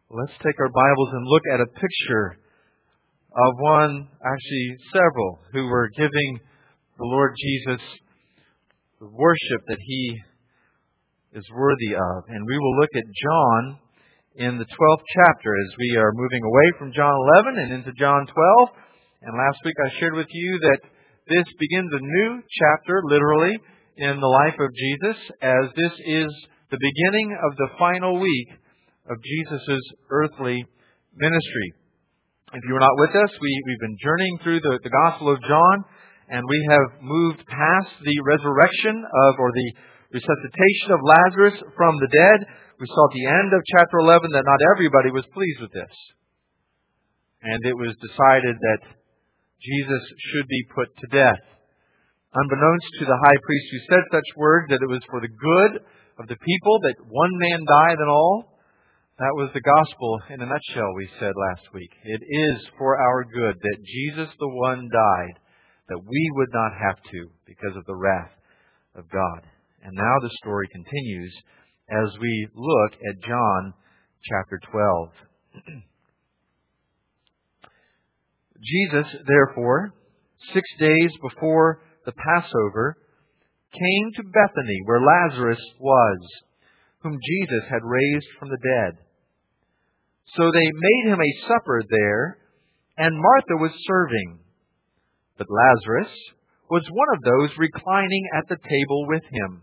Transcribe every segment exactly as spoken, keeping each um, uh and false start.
Let's take our Bibles and look at a picture of one, actually several, who were giving the Lord Jesus the worship that He is worthy of. And we will look at John in the twelfth chapter as we are moving away from John eleven and into John twelve. And last week I shared with you that this begins a new chapter, literally, in the life of Jesus, as this is the beginning of the final week of Jesus' earthly ministry. If you were not with us, we, we've been journeying through the, the Gospel of John, and we have moved past the resurrection of, or the resuscitation of Lazarus from the dead. We saw at the end of chapter eleven that not everybody was pleased with this. And it was decided that Jesus should be put to death. Unbeknownst to the high priest who said such words, that it was for the good of the people that one man died and all. That was the gospel in a nutshell, we said last week. It is for our good that Jesus the one died, that we would not have to because of the wrath of God. And now the story continues as we look at John chapter twelve. Jesus, therefore, six days before the Passover, came to Bethany where Lazarus was, whom Jesus had raised from the dead. So they made him a supper there, and Martha was serving. But Lazarus was one of those reclining at the table with him.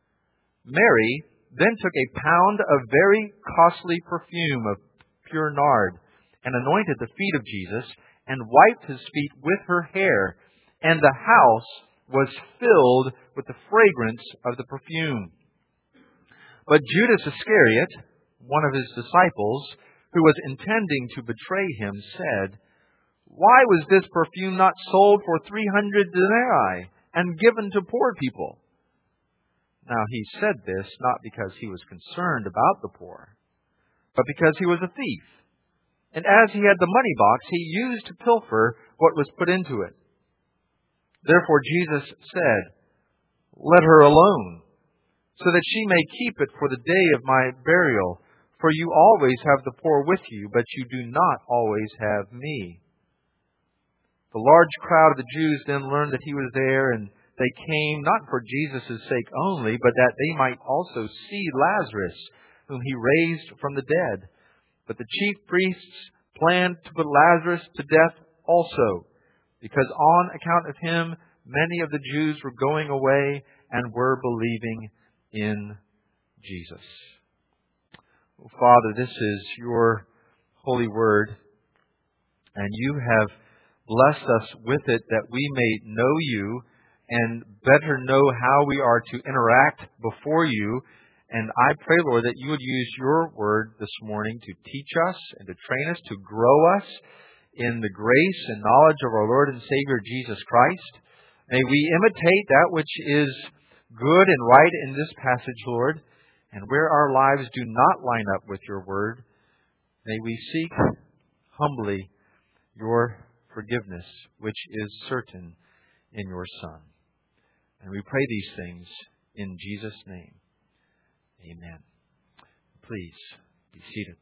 Mary then took a pound of very costly perfume of pure nard, and anointed the feet of Jesus, and wiped his feet with her hair, and the house was filled with the fragrance of the perfume. But Judas Iscariot, one of his disciples, who was intending to betray him, said, "Why was this perfume not sold for three hundred denarii and given to poor people?" Now he said this not because he was concerned about the poor, but because he was a thief. And as he had the money box, he used to pilfer what was put into it. Therefore Jesus said, "Let her alone, so that she may keep it for the day of my burial. For you always have the poor with you, but you do not always have me." The large crowd of the Jews then learned that he was there, and they came not for Jesus' sake only, but that they might also see Lazarus, whom he raised from the dead. But the chief priests planned to put Lazarus to death also, because on account of him many of the Jews were going away and were believing in Jesus. Oh, Father, this is your holy word, and you have blessed us with it that we may know you and better know how we are to interact before you. And I pray, Lord, that you would use your word this morning to teach us and to train us, to grow us in the grace and knowledge of our Lord and Savior Jesus Christ. May we imitate that which is good and right in this passage, Lord. And where our lives do not line up with your word, may we seek humbly your forgiveness, which is certain in your Son. And we pray these things in Jesus' name. Amen. Please be seated.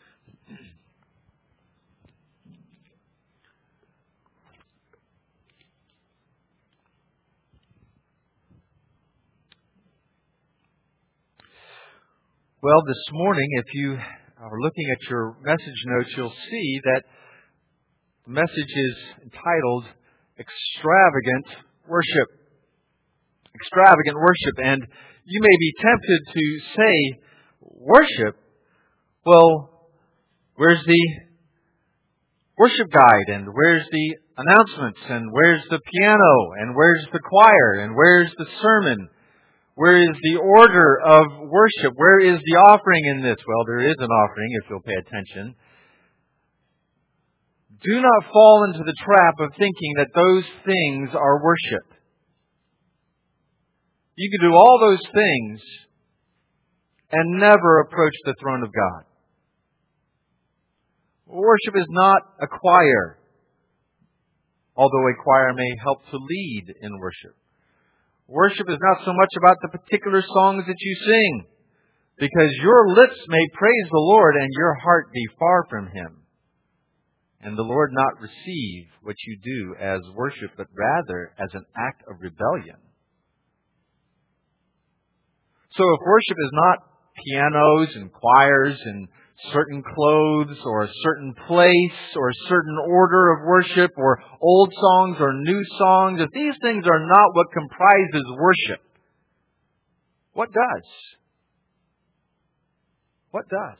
Well, this morning, if you are looking at your message notes, you'll see that the message is entitled Extravagant Worship. Extravagant worship. And you may be tempted to say, worship? Well, where's the worship guide? And where's the announcements? And where's the piano? And where's the choir? And where's the sermon? Where is the order of worship? Where is the offering in this? Well, there is an offering if you'll pay attention. Do not fall into the trap of thinking that those things are worship. You can do all those things and never approach the throne of God. Worship is not a choir, although a choir may help to lead in worship. Worship is not so much about the particular songs that you sing, because your lips may praise the Lord and your heart be far from Him, and the Lord not receive what you do as worship, but rather as an act of rebellion. So if worship is not pianos and choirs and certain clothes or a certain place or a certain order of worship or old songs or new songs, if these things are not what comprises worship, what does? What does?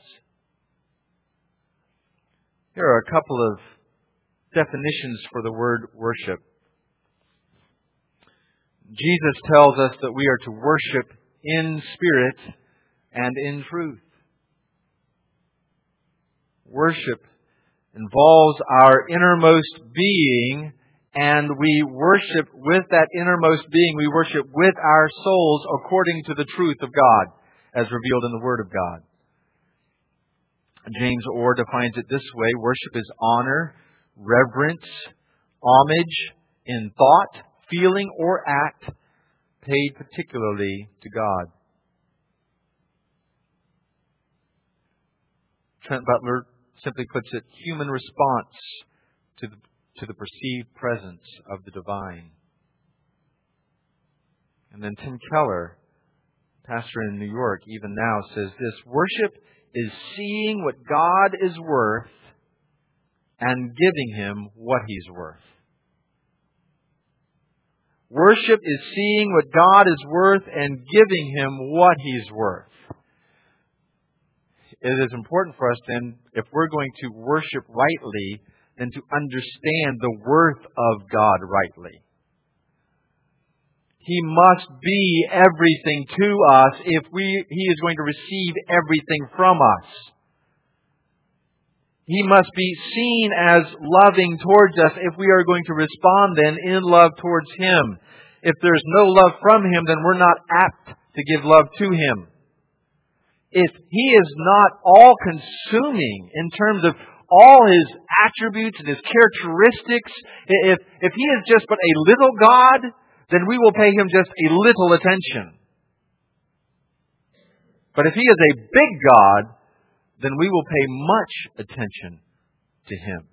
Here are a couple of definitions for the word worship. Jesus tells us that we are to worship in spirit and in truth. Worship involves our innermost being, and we worship with that innermost being. We worship with our souls according to the truth of God, as revealed in the Word of God. James Orr defines it this way: worship is honor, reverence, homage in thought, feeling, or act paid particularly to God. Trent Butler simply puts it, human response to the, to the perceived presence of the divine. And then Tim Keller, pastor in New York, even now says this: worship is seeing what God is worth and giving Him what He's worth. Worship is seeing what God is worth and giving Him what He's worth. It is important for us then, if we're going to worship rightly, then to understand the worth of God rightly. He must be everything to us if we, He is going to receive everything from us. He must be seen as loving towards us if we are going to respond then in love towards Him. If there's no love from Him, then we're not apt to give love to Him. If He is not all-consuming in terms of all His attributes and His characteristics, if, if He is just but a little God, then we will pay Him just a little attention. But if He is a big God, then we will pay much attention to Him.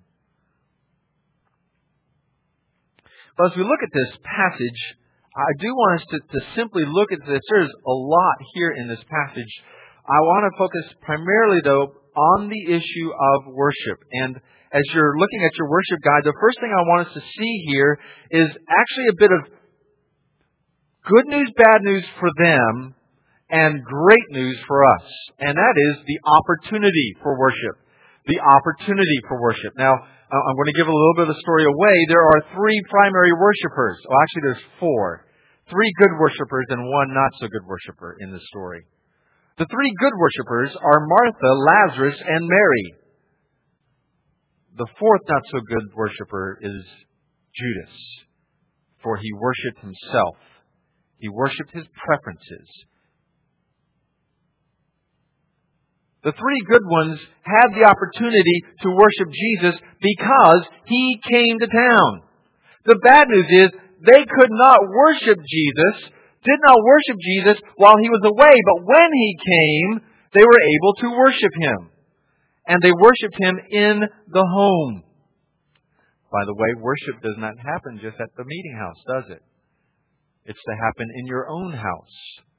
But as we look at this passage, I do want us to, to simply look at this. There's a lot here in this passage. I want to focus primarily, though, on the issue of worship. And as you're looking at your worship guide, the first thing I want us to see here is actually a bit of good news, bad news for them, and great news for us. And that is the opportunity for worship. The opportunity for worship. Now, I'm going to give a little bit of the story away. There are three primary worshipers. Well, actually, there's four. Three good worshipers and one not so good worshiper in the story. The three good worshipers are Martha, Lazarus, and Mary. The fourth not so good worshiper is Judas, for he worshipped himself. He worshipped his preferences. The three good ones had the opportunity to worship Jesus because He came to town. The bad news is they could not worship Jesus, did not worship Jesus while He was away. But when He came, they were able to worship Him. And they worshiped Him in the home. By the way, worship does not happen just at the meeting house, does it? It's to happen in your own house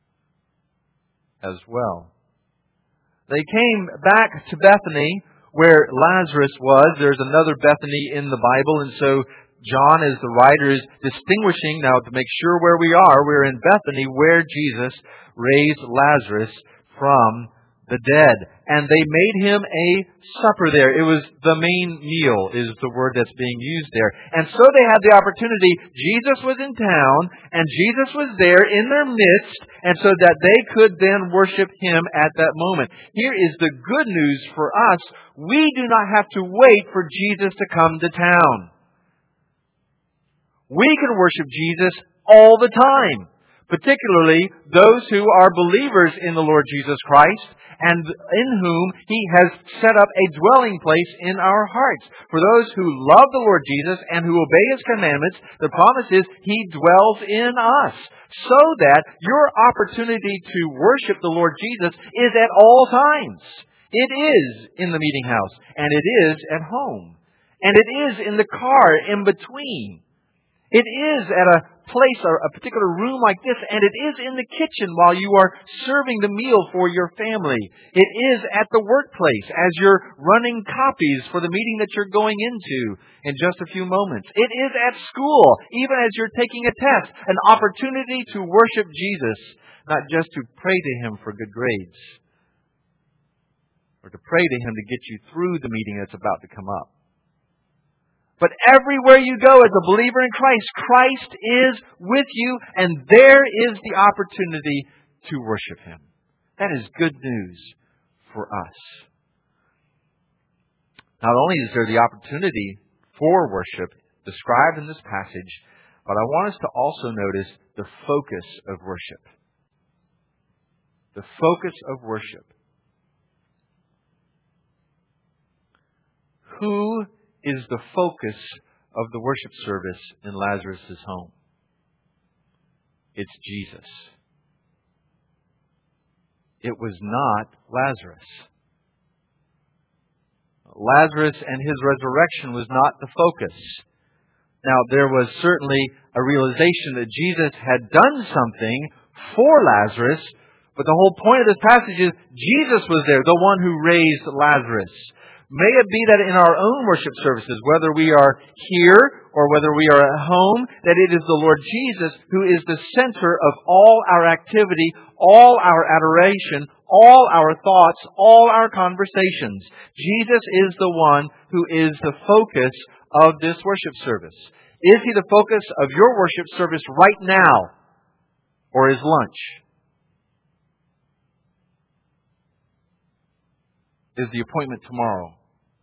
as well. They came back to Bethany, where Lazarus was. There's another Bethany in the Bible, and so John, as the writer, is distinguishing now to make sure where we are. We're in Bethany, where Jesus raised Lazarus from the dead. And they made Him a supper there. It was the main meal is the word that's being used there. And so they had the opportunity. Jesus was in town, and Jesus was there in their midst, and so that they could then worship Him at that moment. Here is the good news for us. We do not have to wait for Jesus to come to town. We can worship Jesus all the time. particularly those who are believers in the Lord Jesus Christ and in whom He has set up a dwelling place in our hearts. For those who love the Lord Jesus and who obey His commandments, the promise is He dwells in us, so that your opportunity to worship the Lord Jesus is at all times. It is in the meeting house, and it is at home, and it is in the car in between. It is at a place or a particular room like this, and it is in the kitchen while you are serving the meal for your family. It is at the workplace as you're running copies for the meeting that you're going into in just a few moments. It is at school, even as you're taking a test, an opportunity to worship Jesus, not just to pray to Him for good grades, or to pray to Him to get you through the meeting that's about to come up. But everywhere you go as a believer in Christ, Christ is with you, and there is the opportunity to worship Him. That is good news for us. Not only is there the opportunity for worship described in this passage, but I want us to also notice the focus of worship. The focus of worship. Who is the focus of the worship service in Lazarus' home? It's Jesus. It was not Lazarus. Lazarus and his resurrection was not the focus. Now, there was certainly a realization that Jesus had done something for Lazarus, but the whole point of this passage is Jesus was there, the one who raised Lazarus. May it be that in our own worship services, whether we are here or whether we are at home, that it is the Lord Jesus who is the center of all our activity, all our adoration, all our thoughts, all our conversations. Jesus is the one who is the focus of this worship service. Is He the focus of your worship service right now, or is lunch? Is the appointment tomorrow?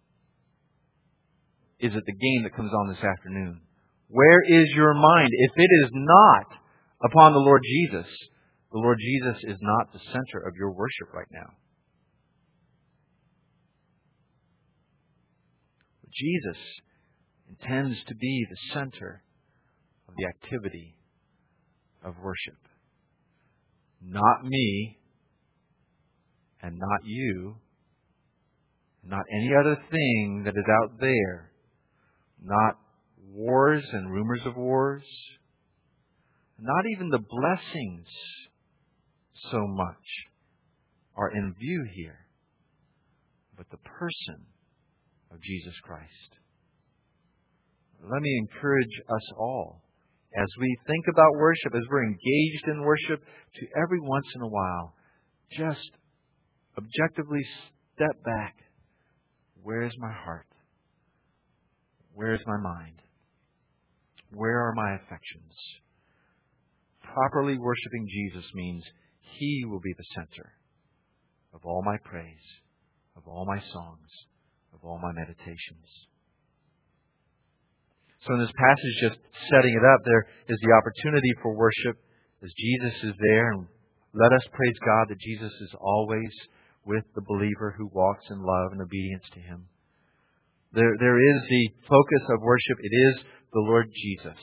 Is it the game that comes on this afternoon? Where is your mind? If it is not upon the Lord Jesus, the Lord Jesus is not the center of your worship right now. Jesus intends to be the center of the activity of worship. Not me, and not you, not any other thing that is out there. Not wars and rumors of wars. Not even the blessings so much are in view here, but the person of Jesus Christ. Let me encourage us all, as we think about worship, as we're engaged in worship, to every once in a while, just objectively step back. Where is my heart? Where is my mind? Where are my affections? Properly worshiping Jesus means He will be the center of all my praise, of all my songs, of all my meditations. So in this passage, just setting it up, there is the opportunity for worship as Jesus is there. And let us praise God that Jesus is always with the believer who walks in love and obedience to Him. There, there is the focus of worship. It is the Lord Jesus.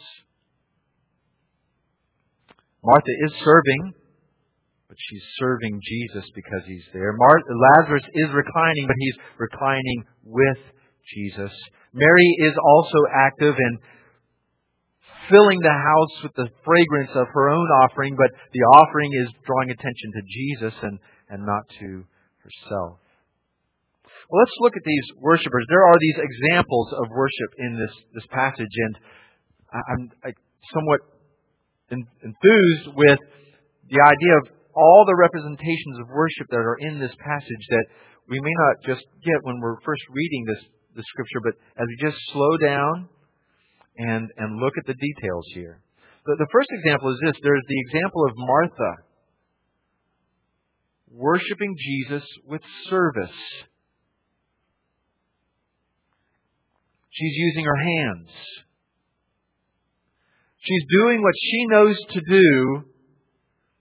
Martha is serving, but she's serving Jesus because He's there. Mar- Lazarus is reclining, but he's reclining with Jesus. Mary is also active in filling the house with the fragrance of her own offering, but the offering is drawing attention to Jesus and, and not to herself. Well, let's look at these worshipers. There are these examples of worship in this, this passage, and I'm somewhat enthused with the idea of all the representations of worship that are in this passage that we may not just get when we're first reading this, this scripture, but as we just slow down and, and look at the details here. The, the first example is this. There's the example of Martha worshiping Jesus with service. She's using her hands. She's doing what she knows to do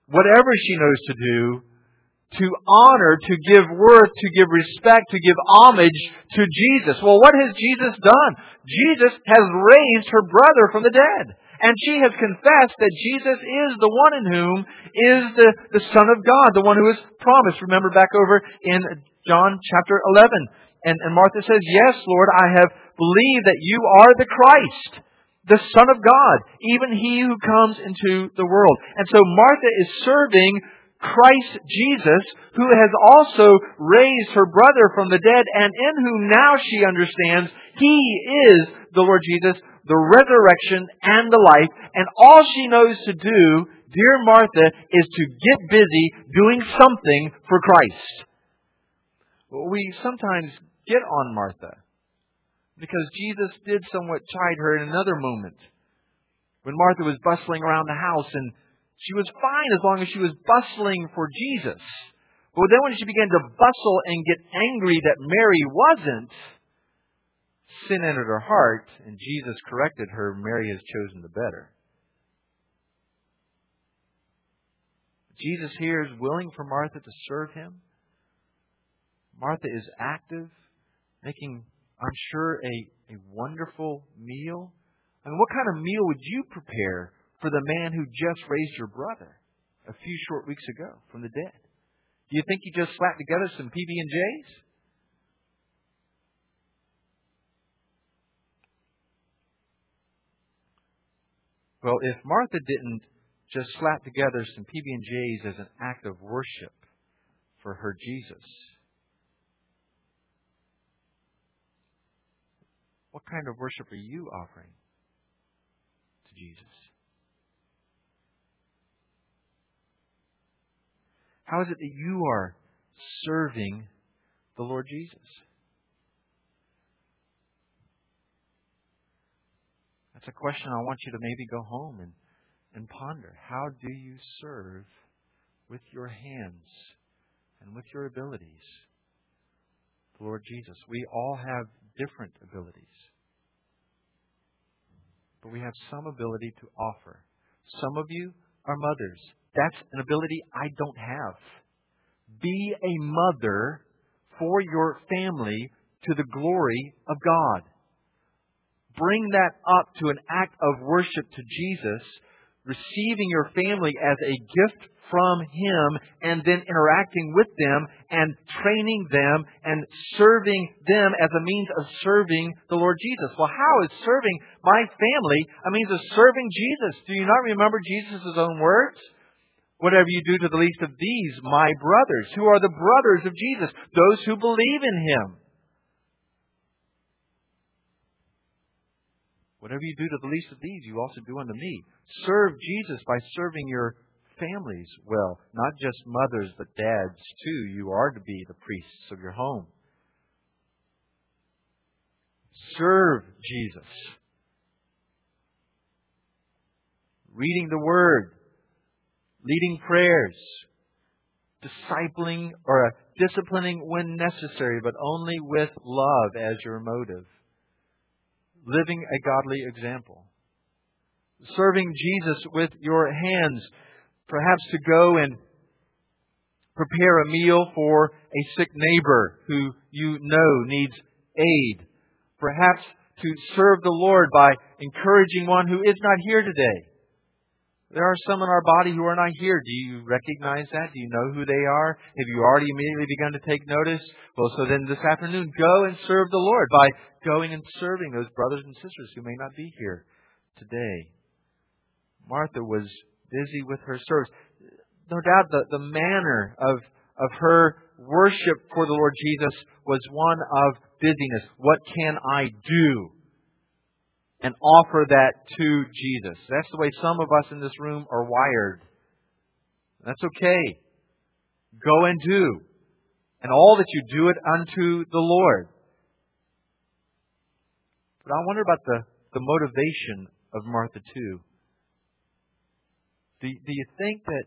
whatever she knows to do, to honor, to give worth, to give respect, to give homage to Jesus. Well, what has Jesus done? Jesus has raised her brother from the dead. And she has confessed that Jesus is the one in whom is the, the Son of God, the one who is promised. Remember back over in John chapter eleven. And, and Martha says, "Yes, Lord, I have believed that you are the Christ, the Son of God, even He who comes into the world." And so Martha is serving Christ Jesus, who has also raised her brother from the dead, and in whom now she understands He is the Lord Jesus, the resurrection and the life. And all she knows to do, dear Martha, is to get busy doing something for Christ. We sometimes get on Martha because Jesus did somewhat chide her in another moment when Martha was bustling around the house, and she was fine as long as she was bustling for Jesus. But then when she began to bustle and get angry that Mary wasn't, sin entered her heart, and Jesus corrected her. Mary has chosen the better. Jesus here is willing for Martha to serve Him. Martha is active, making, I'm sure, a, a wonderful meal. I mean, what kind of meal would you prepare for the man who just raised your brother a few short weeks ago from the dead? Do you think you just slapped together some P B and J's? Well, if Martha didn't just slap together some P B and J's as an act of worship for her Jesus, what kind of worship are you offering to Jesus? How is it that you are serving the Lord Jesus? That's a question I want you to maybe go home and, and ponder. How do you serve with your hands and with your abilities the Lord Jesus? We all have different abilities, but we have some ability to offer. Some of you are mothers. That's an ability I don't have. Be a mother for your family to the glory of God. Bring that up to an act of worship to Jesus, receiving your family as a gift from Him, and then interacting with them and training them and serving them as a means of serving the Lord Jesus. Well, how is serving my family a means of serving Jesus? Do you not remember Jesus' own words? "Whatever you do to the least of these, my brothers." Who are the brothers of Jesus? Those who believe in Him. "Whatever you do to the least of these, you also do unto me." Serve Jesus by serving your families well. Not just mothers, but dads too. You are to be the priests of your home. Serve Jesus. Reading the Word. Leading prayers. Discipling or disciplining when necessary, but only with love as your motive. Living a godly example. Serving Jesus with your hands. Perhaps to go and prepare a meal for a sick neighbor who you know needs aid. Perhaps to serve the Lord by encouraging one who is not here today. There are some in our body who are not here. Do you recognize that? Do you know who they are? Have you already immediately begun to take notice? Well, so then this afternoon, go and serve the Lord by going and serving those brothers and sisters who may not be here today. Martha was busy with her service. No doubt the, the manner of, of her worship for the Lord Jesus was one of busyness. What can I do? And offer that to Jesus. That's the way some of us in this room are wired. That's okay. Go and do. And all that you do it unto the Lord. But I wonder about the, the motivation of Martha too. Do, do you think that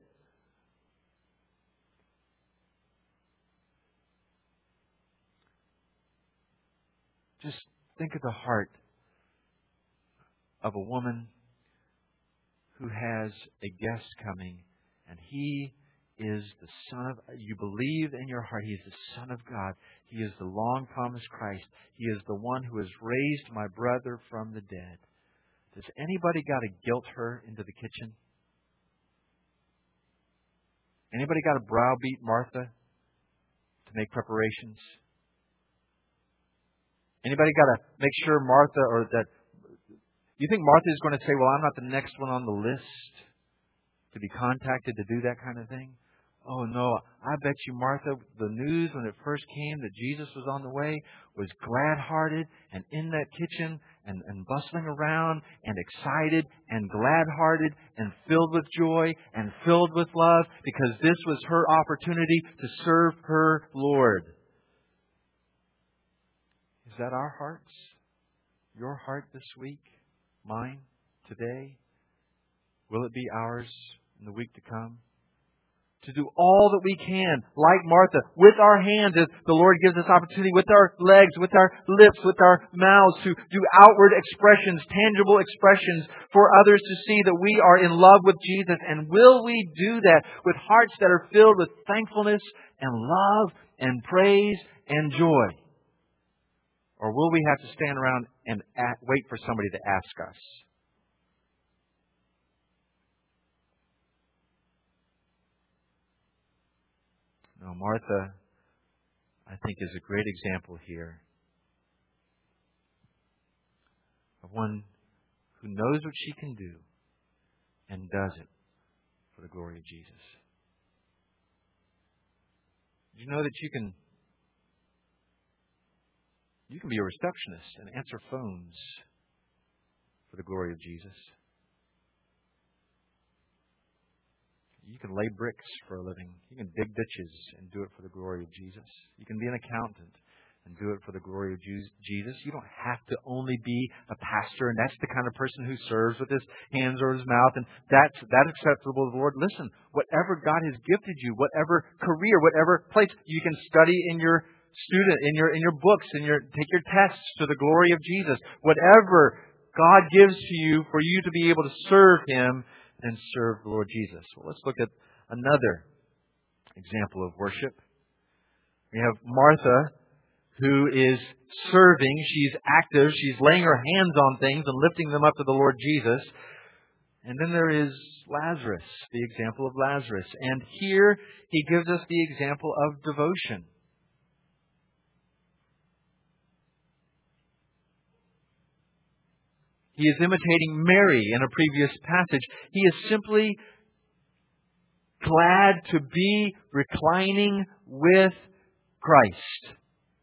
just think of the heart of a woman who has a guest coming And He is the Son of, you believe in your heart He is the Son of God. He is the long-promised Christ. He is the one who has raised my brother from the dead. Does anybody got to guilt her into the kitchen? Anybody got to browbeat Martha to make preparations? Anybody got to make sure Martha, or that, you think Martha is going to say, well, I'm not the next one on the list to be contacted to do that kind of thing? Oh no, I bet you Martha, the news when it first came that Jesus was on the way was glad-hearted and in that kitchen and, and bustling around and excited and glad-hearted and filled with joy and filled with love, because this was her opportunity to serve her Lord. Is that our hearts? Your heart this week? Mine? Today? Will it be ours in the week to come? To do all that we can, like Martha, with our hands, as the Lord gives us opportunity, with our legs, with our lips, with our mouths, to do outward expressions, tangible expressions for others to see that we are in love with Jesus. And will we do that with hearts that are filled with thankfulness and love and praise and joy? Or will we have to stand around and wait for somebody to ask us? Now, Martha, I think, is a great example here of one who knows what she can do and does it for the glory of Jesus. Did you know that you can you can be a receptionist and answer phones for the glory of Jesus? You can lay bricks for a living. You can dig ditches and do it for the glory of Jesus. You can be an accountant and do it for the glory of Jesus. You don't have to only be a pastor, and that's the kind of person who serves with his hands or his mouth, and that's that's acceptable to the Lord. Listen, whatever God has gifted you, whatever career, whatever place, you can study in your student, in your in your books, in your take your tests to the glory of Jesus. Whatever God gives to you for you to be able to serve Him and serve the Lord Jesus. Well, let's look at another example of worship. We have Martha, who is serving. She's active. She's laying her hands on things and lifting them up to the Lord Jesus. And then there is Lazarus, the example of Lazarus. And here he gives us the example of devotion. He is imitating Mary in a previous passage. He is simply glad to be reclining with Christ.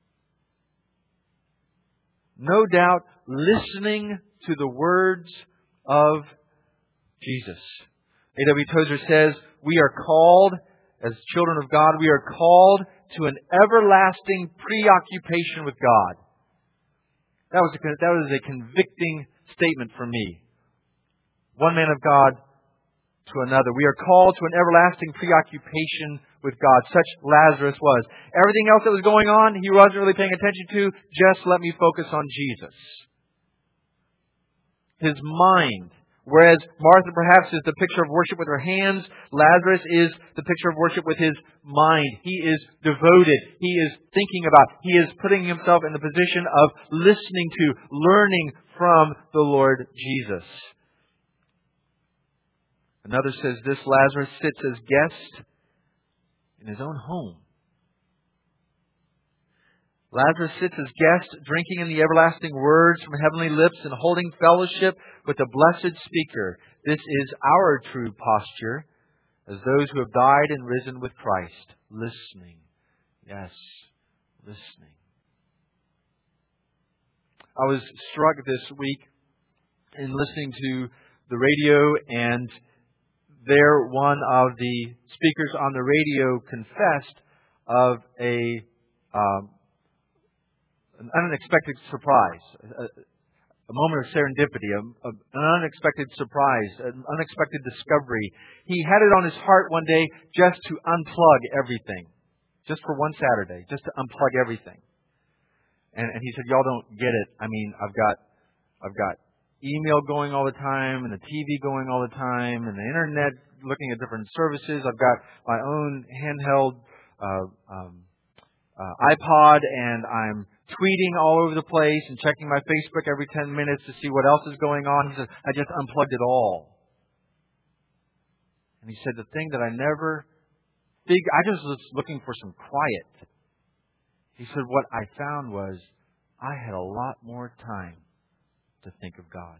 No doubt listening to the words of Jesus. A W Tozer says, we are called, as children of God, we are called to an everlasting preoccupation with God. That was a, that was a convicting statement for me. One man of God to another. We are called to an everlasting preoccupation with God. Such Lazarus was. Everything else that was going on, he wasn't really paying attention to. Just let me focus on Jesus. His mind. Whereas Martha perhaps is the picture of worship with her hands, Lazarus is the picture of worship with his mind. He is devoted. He is thinking about. He is putting himself in the position of listening to, learning from the Lord Jesus. Another says this, Lazarus sits as guest in his own home. Lazarus sits as guest, drinking in the everlasting words from heavenly lips and holding fellowship with the blessed speaker. This is our true posture as those who have died and risen with Christ. Listening. Yes, listening. I was struck this week in listening to the radio, and there one of the speakers on the radio confessed of a um, an unexpected surprise, a, a moment of serendipity, a, a, an unexpected surprise, an unexpected discovery. He had it on his heart one day just to unplug everything, just for one Saturday, just to unplug everything. And, and he said, "Y'all don't get it. I mean, I've got, I've got email going all the time, and the T V going all the time, and the internet looking at different services. I've got my own handheld uh, um, uh, iPod, and I'm tweeting all over the place and checking my Facebook every ten minutes to see what else is going on. He said, I just unplugged it all. And he said, the thing that I never figured, I just was looking for some quiet. He said, what I found was I had a lot more time to think of God,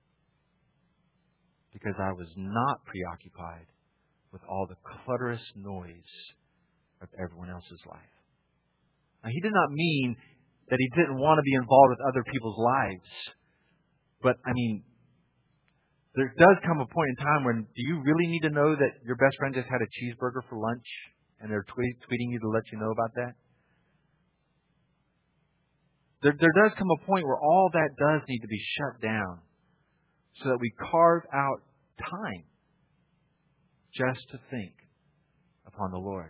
because I was not preoccupied with all the clutterous noise of everyone else's life. Now, he did not mean that he didn't want to be involved with other people's lives. But, I mean, there does come a point in time when, do you really need to know that your best friend just had a cheeseburger for lunch and they're tweet, tweeting you to let you know about that? There, there does come a point where all that does need to be shut down so that we carve out time just to think upon the Lord.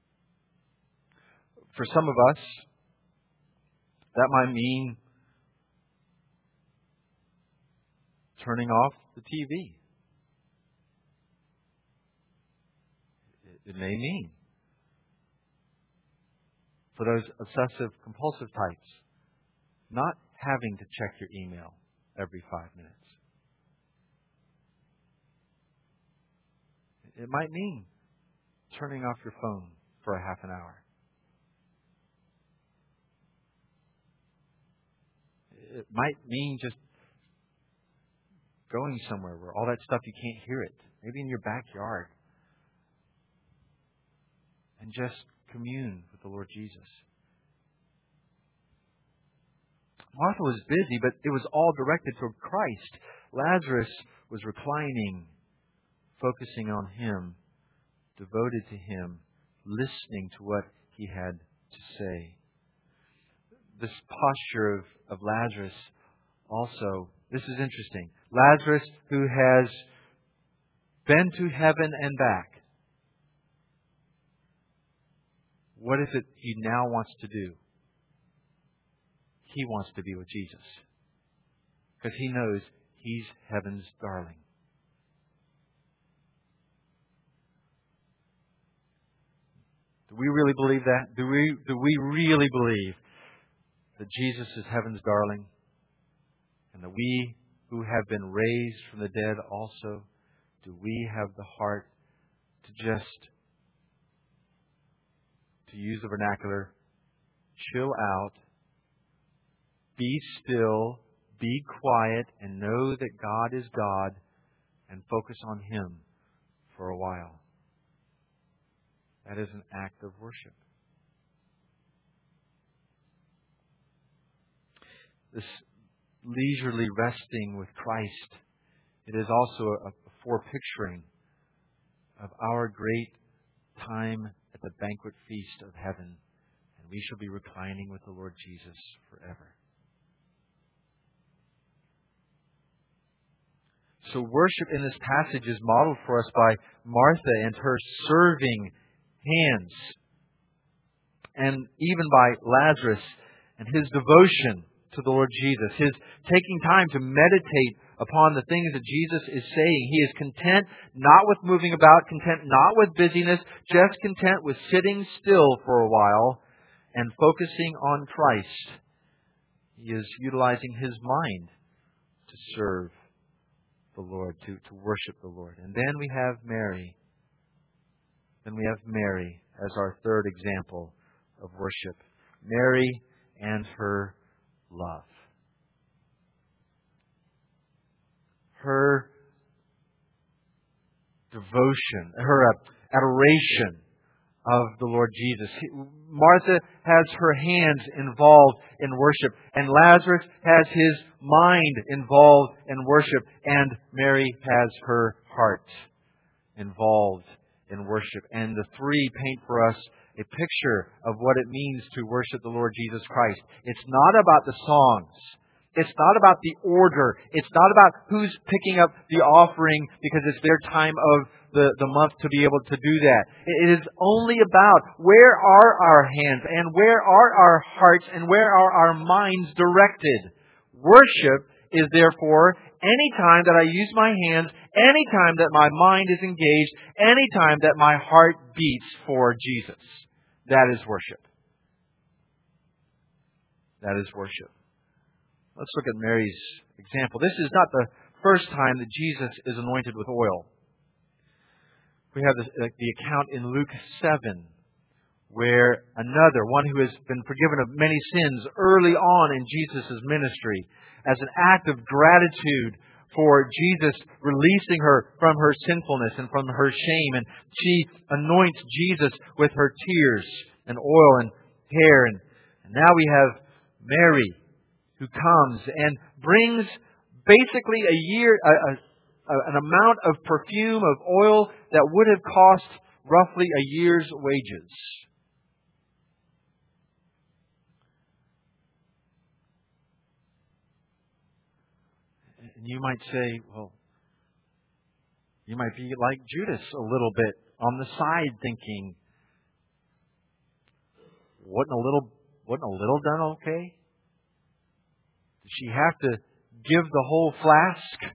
For some of us, that might mean turning off the T V. It may mean, for those obsessive compulsive types, not having to check your email every five minutes. It might mean turning off your phone for a half an hour. It might mean just going somewhere where all that stuff, you can't hear it. Maybe in your backyard. And just commune with the Lord Jesus. Martha was busy, but it was all directed toward Christ. Lazarus was reclining, focusing on Him, devoted to Him, listening to what He had to say. This posture of, of Lazarus also, this is interesting. Lazarus, who has been to heaven and back, what is it he now wants to do? He wants to be with Jesus, because he knows He's heaven's darling. Do we really believe that? Do we, do we really believe that Jesus is heaven's darling, and that we who have been raised from the dead also, do we have the heart to just, to use the vernacular, chill out, be still, be quiet, and know that God is God, and focus on Him for a while? That is an act of worship. This leisurely resting with Christ, it is also a, a forepicturing of our great time at the banquet feast of heaven, and we shall be reclining with the Lord Jesus forever. So worship in this passage is modeled for us by Martha and her serving hands, and even by Lazarus and his devotion to the Lord Jesus, his taking time to meditate upon the things that Jesus is saying. He is content not with moving about, content not with busyness, just content with sitting still for a while and focusing on Christ. He is utilizing his mind to serve the Lord, to, to worship the Lord. And then we have Mary. Then we have Mary as our third example of worship. Mary and her love. Her devotion, her adoration of the Lord Jesus. Martha has her hands involved in worship, and Lazarus has his mind involved in worship, and Mary has her heart involved in worship. And the three paint for us a picture of what it means to worship the Lord Jesus Christ. It's not about the songs. It's not about the order. It's not about who's picking up the offering because it's their time of the, the month to be able to do that. It is only about where are our hands and where are our hearts and where are our minds directed. Worship is therefore any time that I use my hands, any time that my mind is engaged, any time that my heart beats for Jesus. That is worship. That is worship. Let's look at Mary's example. This is not the first time that Jesus is anointed with oil. We have the, the account in Luke seven, where another, one who has been forgiven of many sins early on in Jesus' ministry, as an act of gratitude for Jesus releasing her from her sinfulness and from her shame. And she anoints Jesus with her tears and oil and hair. And, and now we have Mary, who comes and brings basically a year, a, a, an amount of perfume, of oil that would have cost roughly a year's wages. And you might say, well, you might be like Judas a little bit on the side, thinking, wasn't a little, wasn't a little done okay? Did she have to give the whole flask?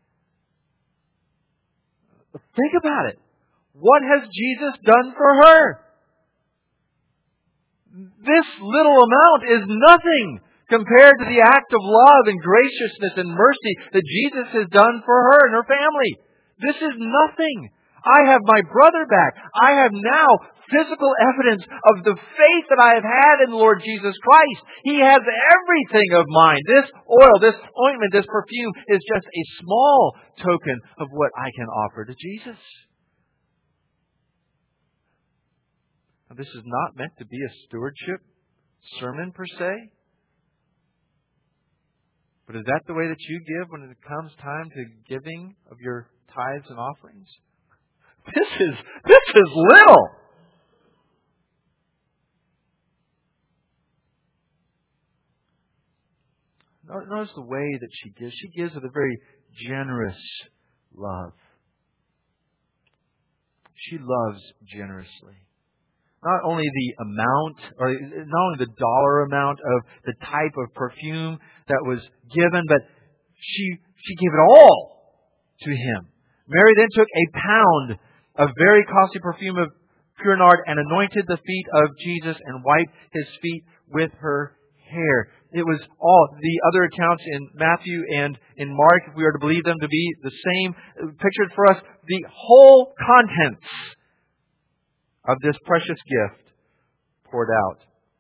Think about it. What has Jesus done for her? This little amount is nothing compared to the act of love and graciousness and mercy that Jesus has done for her and her family. This is nothing. I have my brother back. I have now physical evidence of the faith that I have had in the Lord Jesus Christ. He has everything of mine. This oil, this ointment, this perfume is just a small token of what I can offer to Jesus. Now, this is not meant to be a stewardship sermon per se. But is that the way that you give when it comes time to giving of your tithes and offerings? This is, this is little. Notice the way that she gives. She gives with a very generous love. She loves generously. Not only the amount, or not only the dollar amount of the type of perfume that was given, but she she gave it all to him. Mary then took a pound of very costly perfume of pure nard and anointed the feet of Jesus and wiped his feet with her hair. It was all the other accounts in Matthew and in Mark, if we are to believe them to be the same, pictured for us the whole contents of this precious gift poured out.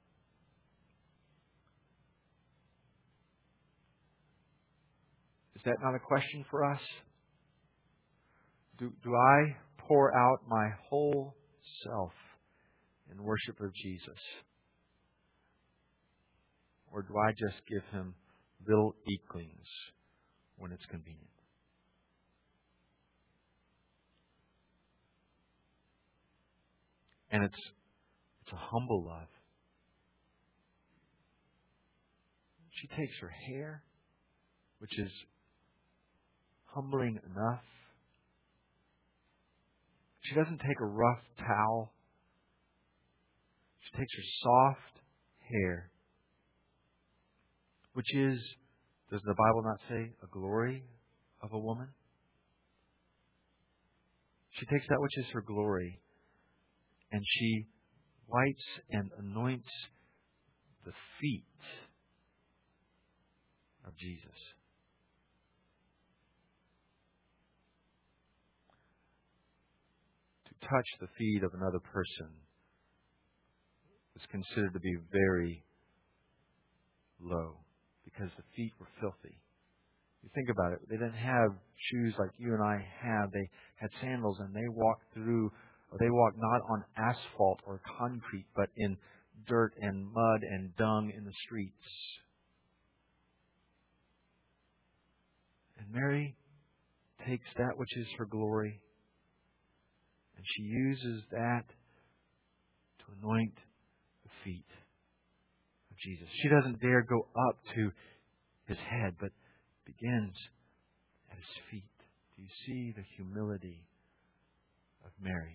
Is that not a question for us? Do, do I pour out my whole self in worship of Jesus? Or do I just give Him little eaklings when it's convenient? And it's it's a humble love. She takes her hair, which is humbling enough. She doesn't take a rough towel. She takes her soft hair, which is, does the Bible not say, a glory of a woman? She takes that which is her glory, and she wipes and anoints the feet of Jesus. To touch the feet of another person is considered to be very low because the feet were filthy. You think about it. They didn't have shoes like you and I have. They had sandals, and they walked through, or they walked not on asphalt or concrete, but in dirt and mud and dung in the streets. And Mary takes that which is her glory, and she uses that to anoint the feet of Jesus. She doesn't dare go up to His head, but begins at His feet. Do you see the humility of Mary?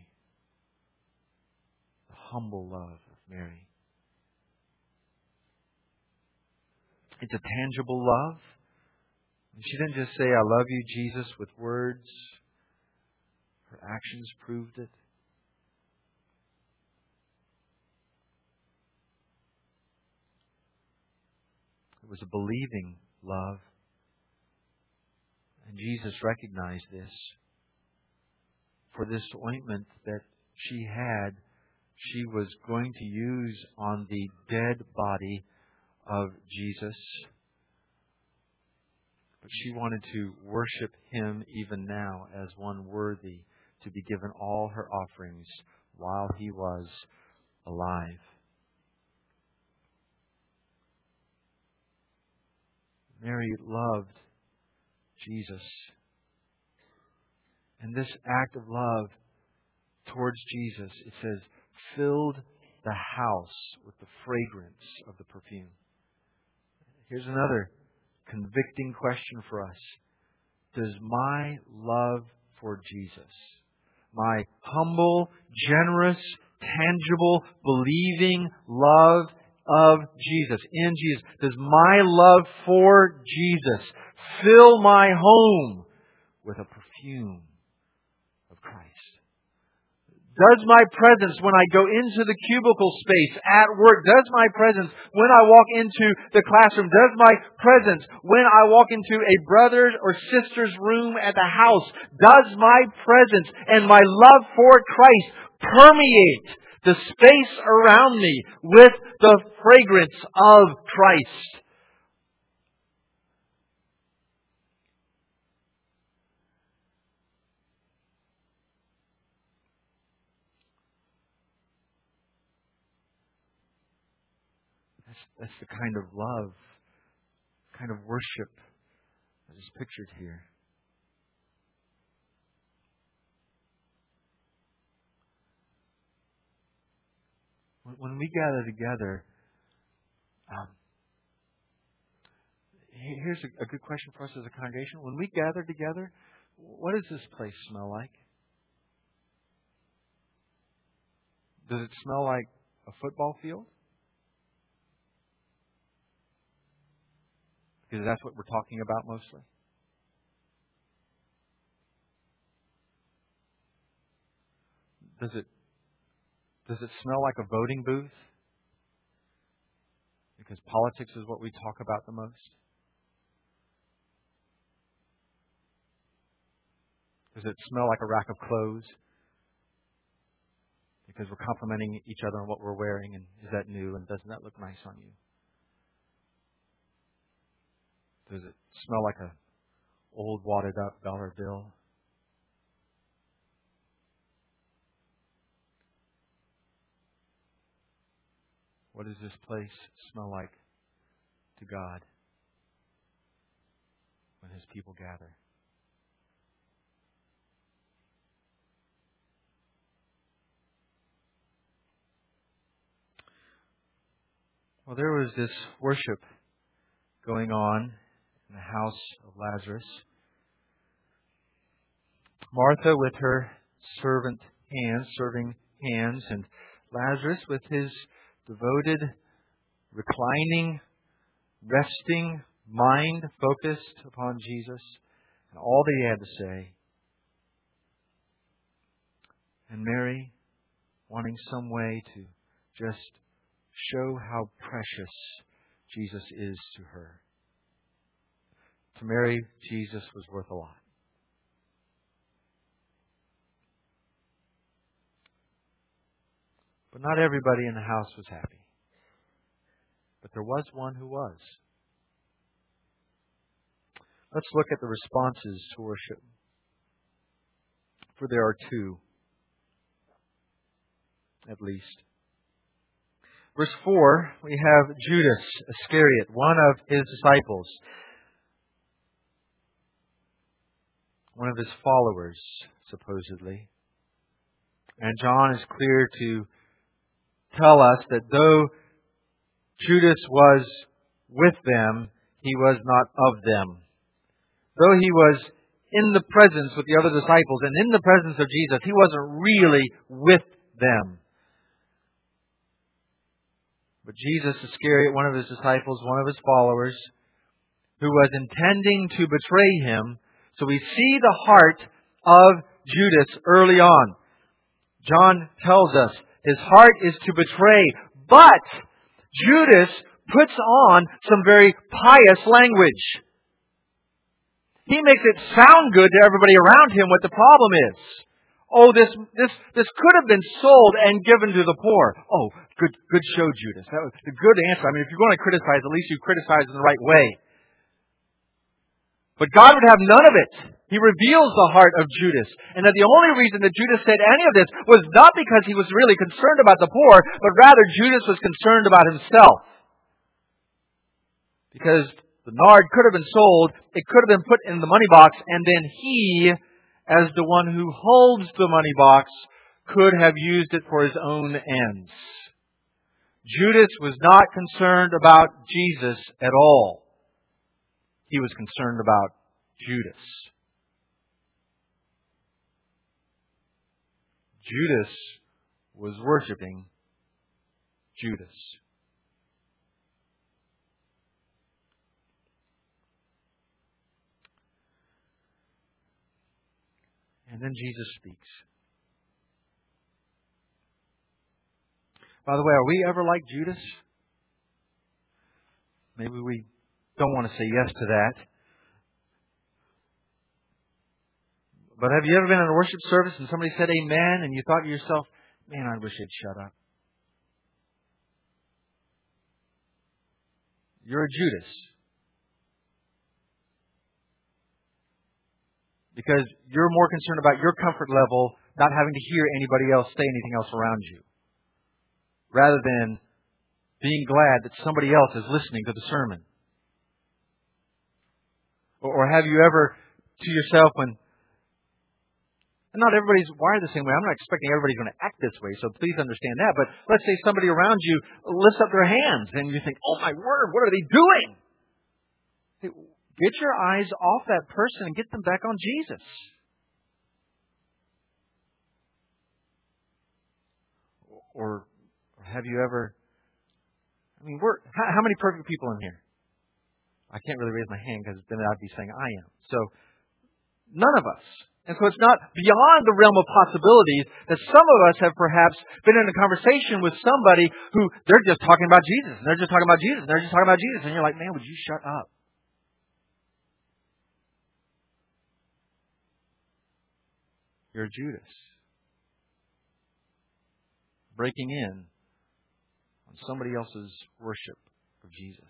The humble love of Mary. It's a tangible love. She didn't just say, I love you, Jesus, with words. Her actions proved it. It was a believing love. And Jesus recognized this. For this ointment that she had, she was going to use on the dead body of Jesus. But she wanted to worship Him even now as one worthy to be given all her offerings while He was alive. Mary loved Jesus. And this act of love towards Jesus, it says, filled the house with the fragrance of the perfume. Here's another convicting question for us. Does my love for Jesus, my humble, generous, tangible, believing love of Jesus, in Jesus, does my love for Jesus fill my home with a perfume of Christ? Does my presence when I go into the cubicle space at work, does my presence when I walk into the classroom, does my presence when I walk into a brother's or sister's room at the house, does my presence and my love for Christ permeate the space around me with the fragrance of Christ? That's, that's the kind of love, kind of worship that is pictured here. When, when we gather together, um, here's a, a good question for us as a congregation. When we gather together, what does this place smell like? Does it smell like a football field? Because that's what we're talking about mostly. Does it does it smell like a voting booth? Because politics is what we talk about the most. Does it smell like a rack of clothes? Because we're complimenting each other on what we're wearing, and is that new, and doesn't that look nice on you? Does it smell like a old wadded up dollar bill? What does this place smell like to God when His people gather? Well, there was this worship going on in the house of Lazarus. Martha with her servant hands, serving hands, and Lazarus with his devoted, reclining, resting mind focused upon Jesus and all that He had to say. And Mary wanting some way to just show how precious Jesus is to her. To Mary, Jesus was worth a lot. But not everybody in the house was happy. But there was one who was. Let's look at the responses to worship. For there are two, at least. Verse four, we have Judas Iscariot, one of His disciples, one of His followers, supposedly. And John is clear to tell us that though Judas was with them, he was not of them. Though he was in the presence with the other disciples and in the presence of Jesus, he wasn't really with them. But Jesus Iscariot, one of His disciples, one of His followers, who was intending to betray him. So we see the heart of Judas early on. John tells us his heart is to betray, but Judas puts on some very pious language. He makes it sound good to everybody around him what the problem is. Oh, this this this could have been sold and given to the poor. Oh, good good show, Judas. That was a good answer. I mean, if you're going to criticize, at least you criticize in the right way. But God would have none of it. He reveals the heart of Judas. And that the only reason that Judas said any of this was not because he was really concerned about the poor, but rather Judas was concerned about himself. Because the nard could have been sold, it could have been put in the money box, and then he, as the one who holds the money box, could have used it for his own ends. Judas was not concerned about Jesus at all. He was concerned about Judas. Judas was worshiping Judas. And then Jesus speaks. By the way, are we ever like Judas? Maybe we don't want to say yes to that. But have you ever been in a worship service and somebody said amen and you thought to yourself, man, I wish they'd shut up. You're a Judas. Because you're more concerned about your comfort level, not having to hear anybody else say anything else around you. Rather than being glad that somebody else is listening to the sermon. Or have you ever, to yourself, when, and not everybody's wired the same way. I'm not expecting everybody's going to act this way, so please understand that. But let's say somebody around you lifts up their hands and you think, oh my word, what are they doing? Hey, get your eyes off that person and get them back on Jesus. Or have you ever, I mean, we're, how, how many perfect people in here? I can't really raise my hand because then I'd be saying I am. So, none of us. And so it's not beyond the realm of possibilities that some of us have perhaps been in a conversation with somebody who they're just talking about Jesus, and they're just talking about Jesus, and they're just talking about Jesus, and you're like, man, would you shut up? You're Judas. Breaking in on somebody else's worship of Jesus.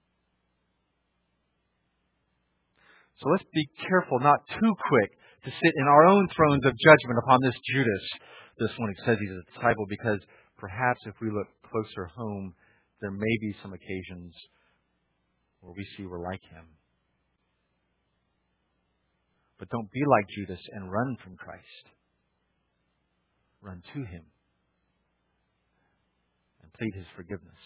So let's be careful not too quick to sit in our own thrones of judgment upon this Judas, this one who says he's a disciple, because perhaps if we look closer home, there may be some occasions where we see we're like him. But don't be like Judas and run from Christ. Run to him and plead his forgiveness.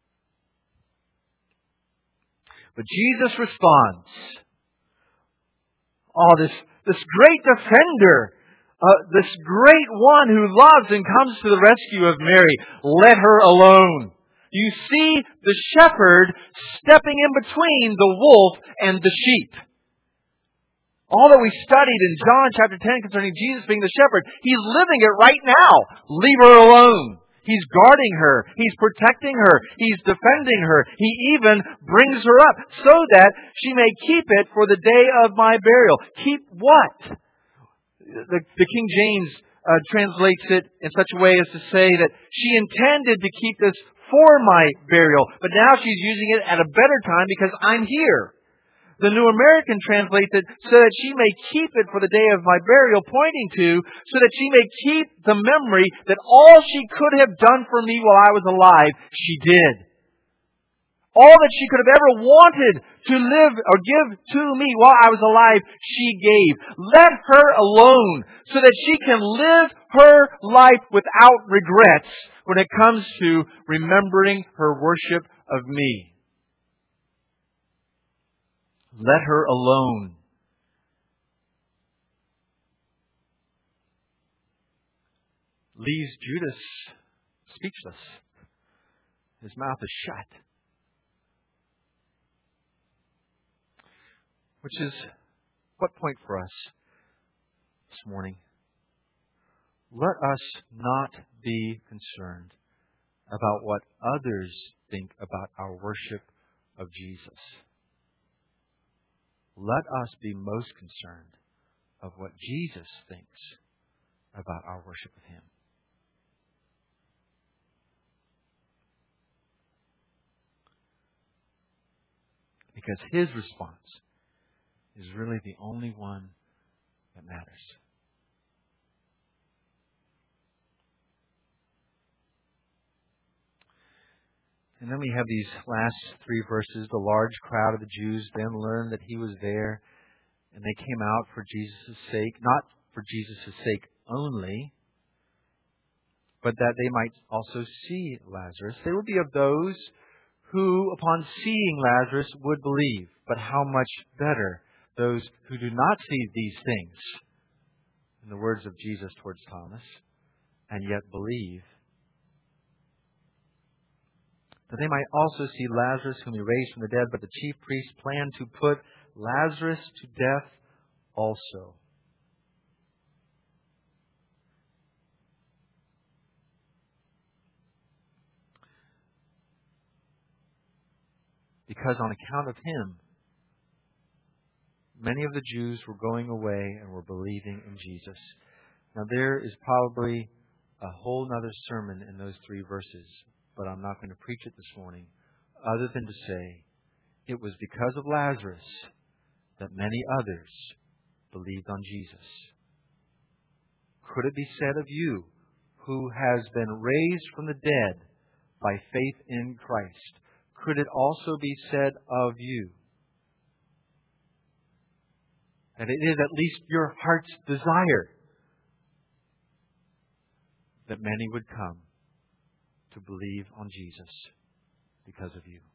But Jesus responds. Oh, this, this great defender, uh, this great one who loves and comes to the rescue of Mary, let her alone. You see the shepherd stepping in between the wolf and the sheep. All that we studied in John chapter ten concerning Jesus being the shepherd, he's living it right now. Leave her alone. He's guarding her. He's protecting her. He's defending her. He even brings her up so that she may keep it for the day of my burial. Keep what? The, the King James uh, translates it in such a way as to say that she intended to keep this for my burial, but now she's using it at a better time because I'm here. The New American translates it so that she may keep it for the day of my burial, pointing to so that she may keep the memory that all she could have done for me while I was alive, she did. All that she could have ever wanted to live or give to me while I was alive, she gave. Let her alone so that she can live her life without regrets when it comes to remembering her worship of me. Let her alone. Leaves Judas speechless. His mouth is shut. Which is what point for us this morning? Let us not be concerned about what others think about our worship of Jesus. Let us be most concerned of what Jesus thinks about our worship of Him. Because His response is really the only one that matters. And then we have these last three verses. The large crowd of the Jews then learned that He was there, and they came out for Jesus' sake, not for Jesus' sake only, but that they might also see Lazarus. They would be of those who, upon seeing Lazarus, would believe. But how much better those who do not see these things, in the words of Jesus towards Thomas, and yet believe. That they might also see Lazarus, whom He raised from the dead. But the chief priests planned to put Lazarus to death also. Because on account of Him, many of the Jews were going away and were believing in Jesus. Now there is probably a whole other sermon in those three verses, but I'm not going to preach it this morning, other than to say it was because of Lazarus that many others believed on Jesus. Could it be said of you, who has been raised from the dead by faith in Christ, could it also be said of you that it is at least your heart's desire that many would come to believe on Jesus because of you?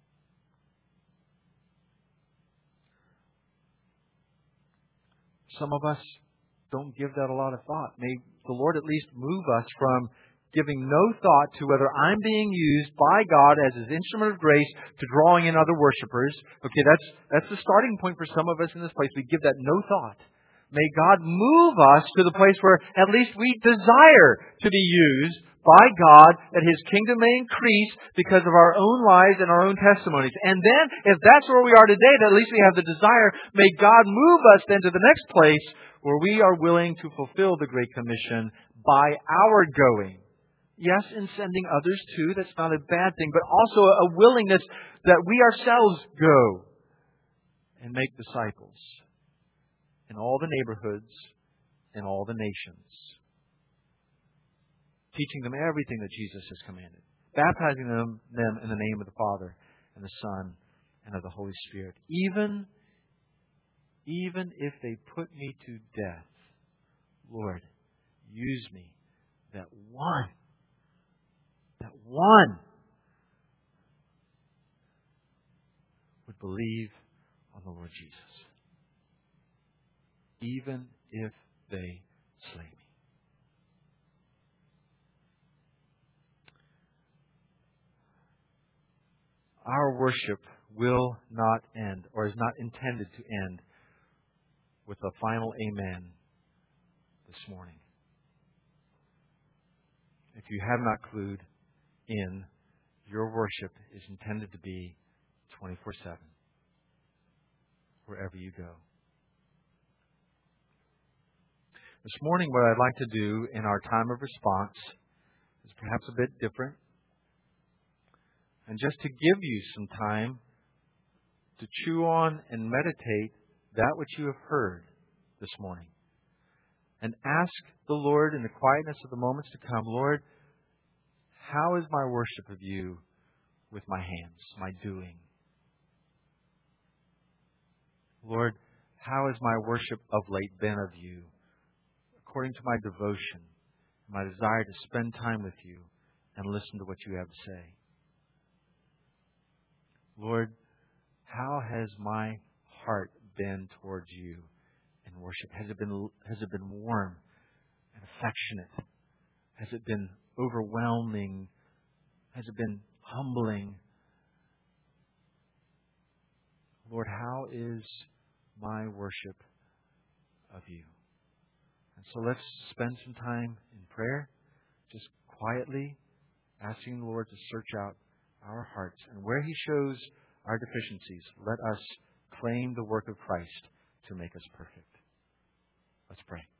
Some of us don't give that a lot of thought. May the Lord at least move us from giving no thought to whether I'm being used by God as His instrument of grace to drawing in other worshipers. Okay, that's that's the starting point for some of us in this place. We give that no thought. May God move us to the place where at least we desire to be used by God, that His kingdom may increase because of our own lives and our own testimonies. And then, if that's where we are today, that at least we have the desire, may God move us then to the next place where we are willing to fulfill the Great Commission by our going. Yes, in sending others too, that's not a bad thing, but also a willingness that we ourselves go and make disciples in all the neighborhoods, in all the nations, teaching them everything that Jesus has commanded, baptizing them, them in the name of the Father and the Son and of the Holy Spirit. Even, even if they put me to death, Lord, use me, that one That one would believe on the Lord Jesus, even if they slay me. Our worship will not end, or is not intended to end, with a final amen this morning. If you have not clued in, your worship is intended to be twenty-four seven, wherever you go. This morning, what I'd like to do in our time of response is perhaps a bit different. And just to give you some time to chew on and meditate that which you have heard this morning. And ask the Lord in the quietness of the moments to come, Lord, how is my worship of you with my hands, my doing? Lord, how has my worship of late been of you, according to my devotion, my desire to spend time with you and listen to what you have to say? Lord, how has my heart been towards you in worship? Has it been, has it been warm and affectionate? Has it been overwhelming? Has it been humbling? Lord, how is my worship of you. And so let's spend some time in prayer, just quietly asking the Lord to search out our hearts. And where He shows our deficiencies, let us claim the work of Christ to make us perfect. Let's pray.